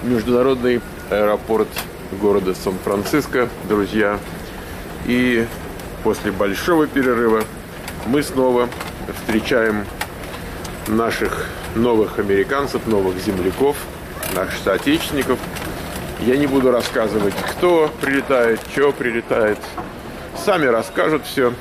Международный аэропорт города Сан-Франциско, друзья. И после большого перерыва мы снова встречаем наших новых американцев, новых земляков, наших соотечественников. Я не буду рассказывать, кто прилетает, что прилетает. Сами расскажут все.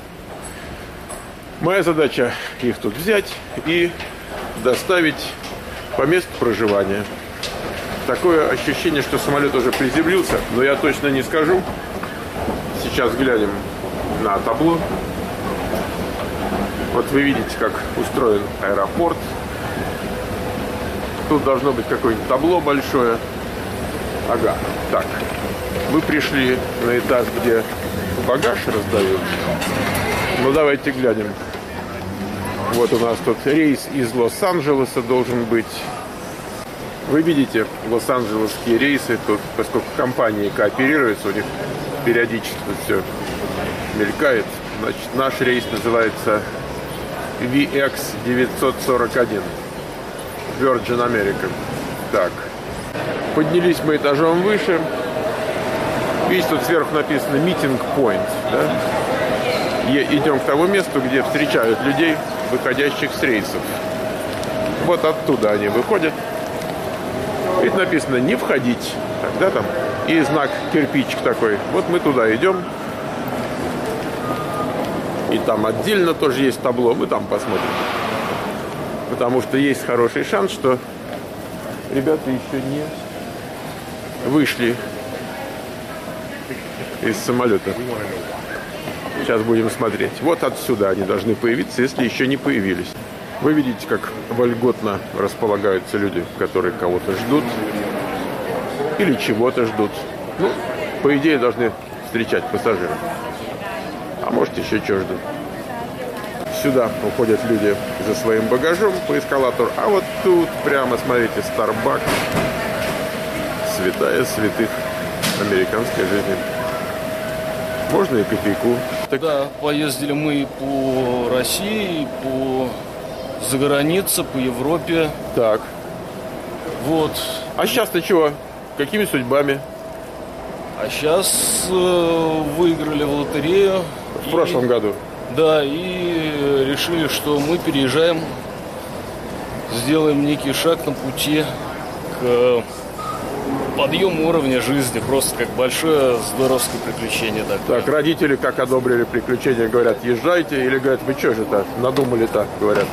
Моя задача их тут взять и доставить по месту проживания. Такое ощущение, что самолет уже приземлился, но я точно не скажу. Сейчас глянем на табло. Вот вы видите, как устроен аэропорт. Тут должно быть какое-нибудь табло большое. Ага, так. Мы пришли на этаж, где багаж раздают. Ну, давайте глянем. Вот у нас тут рейс из Лос-Анджелеса должен быть. Вы видите лос-анджелесские рейсы. Тут, поскольку компании кооперируются, у них периодически все мелькает. Значит, наш рейс называется VX941. Virgin America. Так. Поднялись мы этажом выше. Видите, тут сверху написано Meeting Point. Да? Идем к тому месту, где встречают людей, выходящих с рейсов. Вот оттуда они выходят. Ведь написано «Не входить». Тогда там и знак кирпичик такой. Вот мы туда идем. И там отдельно тоже есть табло. Мы там посмотрим. Потому что есть хороший шанс, что ребята еще не вышли из самолета. Сейчас будем смотреть. Вот отсюда они должны появиться, если еще не появились. Вы видите, как вольготно располагаются люди, которые кого-то ждут или чего-то ждут. Ну, по идее, должны встречать пассажиров. А может, еще что ждут. Сюда уходят люди за своим багажом по эскалатору. А вот тут прямо, смотрите, Starbucks. Святая святых американской жизни. Можно и кофейку. Так... Да, поездили мы и по России, и по загранице, по Европе. Так. Вот. А сейчас-то чего? Какими судьбами? А сейчас выиграли в лотерею. В прошлом году? Да, и решили, что мы переезжаем, сделаем некий шаг на пути к подъему уровня жизни. Просто как большое здоровское приключение такое. Так, родители как одобрили приключения? Говорят, езжайте? Или говорят, вы что же так надумали-то, говорят?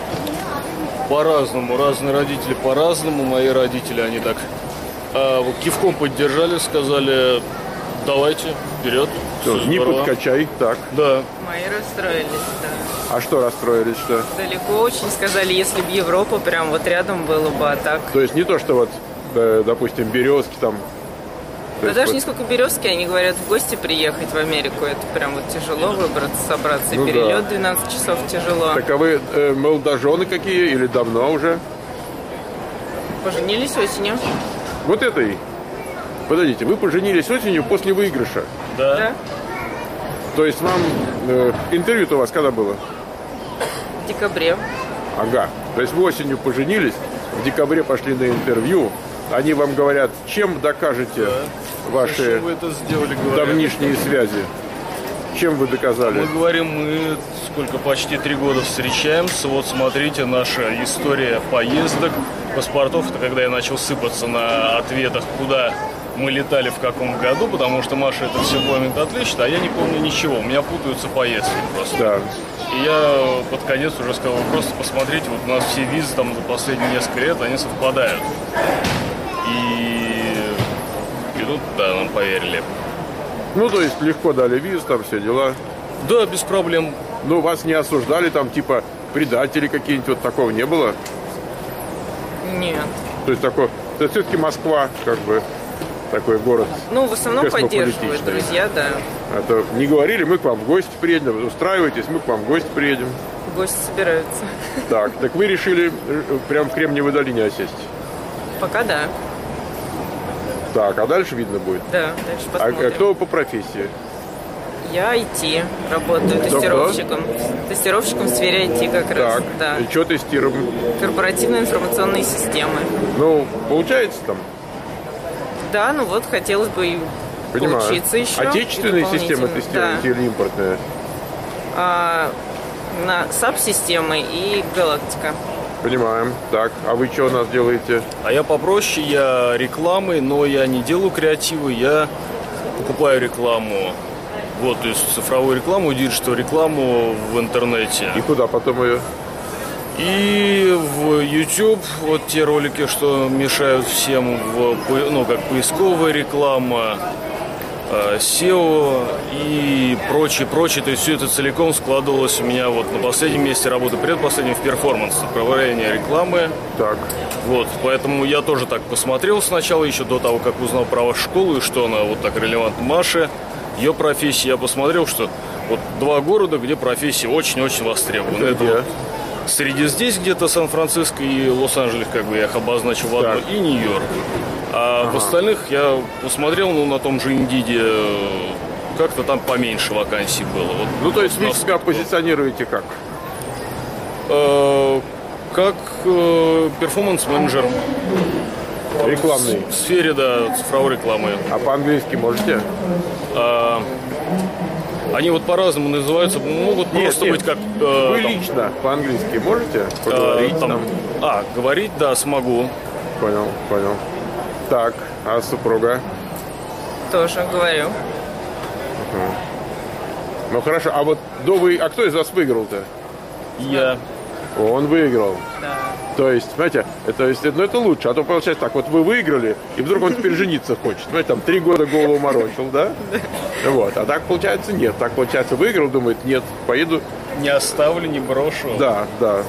По-разному. Разные родители по-разному. Мои родители, они так кивком поддержали, сказали, давайте, вперед. Не подкачай, так. Да. Мои расстроились, да. А что расстроились, что? Далеко очень, сказали, если бы Европа прям вот рядом было бы, а так... То есть не то, что вот, допустим, Березки там... Да даже вот... не сколько Березки, они говорят, в гости приехать в Америку, это прям вот тяжело выбраться, собраться, ну, и перелет 12 часов тяжело. Так а вы молодожены какие или давно уже? Поженились осенью. Вот этой? Подождите, вы поженились осенью после выигрыша? Да. То есть вам интервью-то у вас когда было? В декабре. Ага. То есть вы осенью поженились, в декабре пошли на интервью. Они вам говорят, чем докажете ваши вы это сделали, давнишние связи? Чем вы доказали? Мы говорим, мы сколько, почти 3 года встречаемся. Вот смотрите, наша история поездок, паспортов. Это когда я начал сыпаться на ответах, куда мы летали, в каком году, потому что Маша это все помнит отлично, а я не помню ничего. У меня путаются поездки просто. Да. И я под конец уже сказал, вы просто посмотрите, вот у нас все визы там за последние несколько лет, они совпадают. И тут, да, нам поверили. Ну, то есть легко дали виз, там все дела. Да, без проблем. Ну, вас не осуждали, там, типа, предатели какие-нибудь, вот такого не было? Нет. То есть такое, это все-таки Москва, как бы, такой город. Ну, в основном поддерживают друзья, да. Это не говорили, мы к вам в гости приедем, устраивайтесь, мы к вам в гости приедем. В гости собираются. Так вы решили прям в Кремниевой долине осесть? Пока да. Так, а дальше видно будет? Да, дальше посмотрим. А кто по профессии? Я IT, работаю тестировщиком. Тестировщиком в сфере IT как раз. Так, да. И что тестируем? Корпоративные информационные системы. Ну, получается там? Да, ну вот хотелось бы и поучиться еще. Отечественные системы тестируете или импортные? На SAP-системы и Галактика. Понимаем. Так, а вы что у нас делаете? А я попроще, я рекламой, но я не делаю креативы, я покупаю рекламу. Вот, то есть цифровую рекламу, диджитал рекламу в интернете. И куда потом ее? И в YouTube вот те ролики, что мешают всем, как поисковая реклама, SEO и прочее. То есть все это целиком складывалось у меня вот на последнем месте работы, предпоследнем в перформанс, управление рекламы. Так. Вот, поэтому я тоже так посмотрел сначала, еще до того, как узнал про вашу школу и что она вот так релевантна Маше, ее профессии. Я посмотрел, что вот 2 города, где профессии очень-очень востребованы. Это вот здесь где-то Сан-Франциско и Лос-Анджелес, как бы я их обозначил в одну, и Нью-Йорк. А в остальных я посмотрел, на том же Индиде как-то там поменьше вакансий было. Вот, ну, то есть вы себя позиционируете как? Как перформанс-менеджер. Рекламный. В сфере, да, цифровой рекламы. А по-английски можете? Они вот по-разному называются, могут просто быть как... Вы лично по-английски можете поговорить? Говорить, да, смогу. Понял. Так, а супруга? Тоже говорю. Ну хорошо, а вот а кто из вас выиграл-то? Я. Он выиграл. Да. То есть, знаете, это лучше. А то получается так, вот вы выиграли, и вдруг он теперь жениться хочет. Знаете, там 3 года голову морочил, да? Вот. А так получается нет. Так получается выиграл, думает, нет, поеду. Не оставлю, не брошу. Да.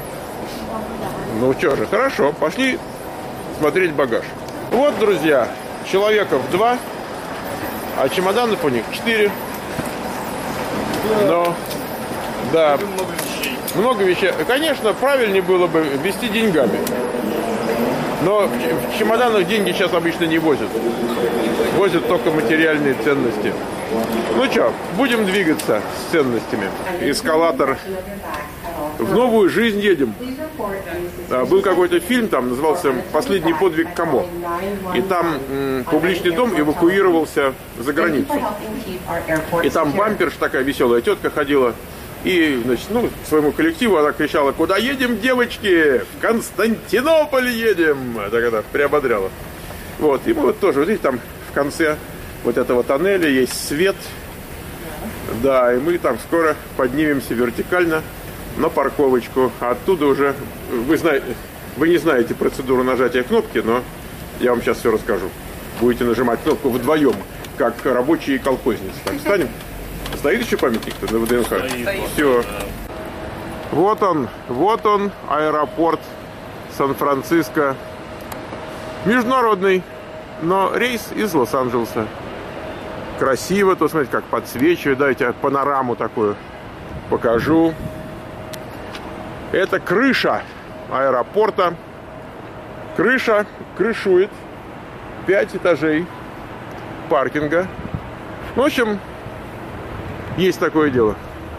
Ну что же, хорошо, пошли смотреть багаж. Вот, друзья, человеков 2, а чемоданов у них 4. Но, да. Много вещей. Конечно, правильнее было бы везти деньгами. Но в чемоданах деньги сейчас обычно не возят. Возят только материальные ценности. Ну что, будем двигаться с ценностями. Эскалатор. В новую жизнь едем. Был какой-то фильм, там назывался «Последний подвиг Камо». И там публичный дом эвакуировался за границу. И там бамперш, такая веселая тетка ходила. И, значит, своему коллективу она кричала: «Куда едем, девочки? В Константинополь едем!» Так это приободряла. Вот, и мы вот тоже, вот видите, там в конце вот этого тоннеля есть свет. Да, и мы там скоро поднимемся вертикально на парковочку. А оттуда уже, вы не знаете процедуру нажатия кнопки, но я вам сейчас все расскажу. Будете нажимать кнопку вдвоем, как рабочие колхозницы. Так, встанем. Стоит еще памятник-то на ВДНХ? Все. Вот он, аэропорт Сан-Франциско. Международный, но рейс из Лос-Анджелеса. Красиво, тут смотрите, как подсвечивает. Давайте панораму такую покажу. Это крыша аэропорта. Крыша крышует 5 этажей паркинга. В общем, есть такое дело.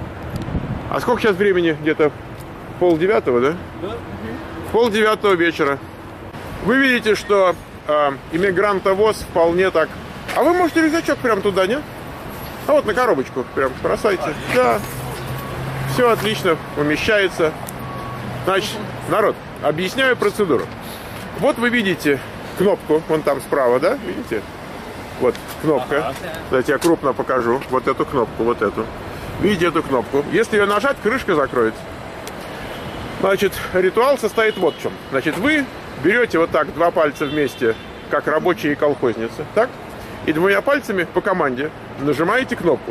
А сколько сейчас времени? Где-то 8:30, да? Да. 8:30 вечера. Вы видите, что иммигрантовоз вполне так... А вы можете рюкзачок прям туда, не? А вот на коробочку прям бросайте. Да. Все отлично, умещается. Значит, народ, объясняю процедуру. Вот вы видите кнопку, вон там справа, да? Видите? Вот кнопка. Давайте я крупно покажу. Вот эту кнопку, вот эту. Видите эту кнопку? Если ее нажать, крышка закроется. Значит, ритуал состоит вот в чем. Значит, вы берете вот так 2 пальца вместе, как рабочие колхозницы, так? И 2 пальцами по команде нажимаете кнопку.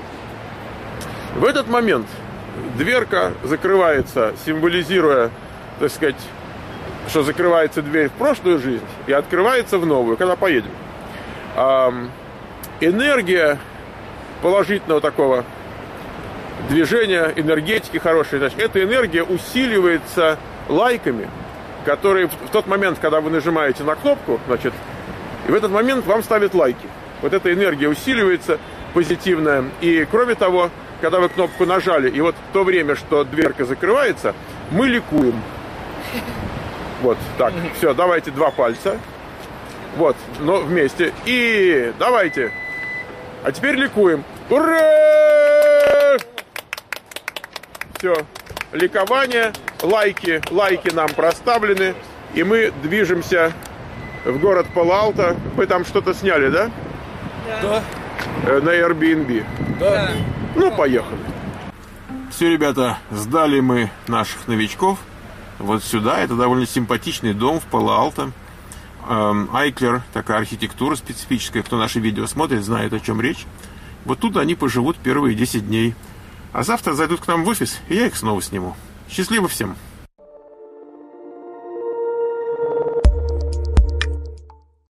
В этот момент дверка закрывается, символизируя, так сказать, что закрывается дверь в прошлую жизнь и открывается в новую, когда поедем. Энергия положительного такого движения, энергетики хорошей, значит, эта энергия усиливается лайками, которые в тот момент, когда вы нажимаете на кнопку, значит, и в этот момент вам ставят лайки. Вот эта энергия усиливается, позитивная. И кроме того, когда вы кнопку нажали, и вот в то время, что дверка закрывается, мы ликуем. Вот, так, все, давайте 2 пальца. Вот, но вместе. И давайте. А теперь ликуем. Ура! Все. Ликование. Лайки нам проставлены. И мы движемся в город Пало-Алто. Мы там что-то сняли, да? Да. На Airbnb. Да. Ну, поехали. Все, ребята, сдали мы наших новичков вот сюда. Это довольно симпатичный дом в Пало-Алто. Айклер, такая архитектура специфическая. Кто наши видео смотрит, знает, о чем речь. Вот тут они поживут первые 10 дней. А завтра зайдут к нам в офис, и я их снова сниму. Счастливо всем!